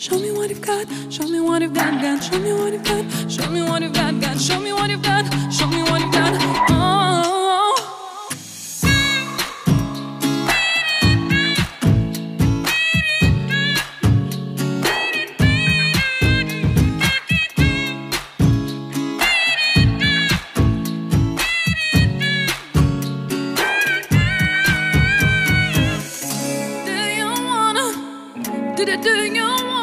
Show me what you've got, show me what you've got, God. Show me what you've got, show me what you've got, God. Show me what you've got, show me what you've got. Oh. Do you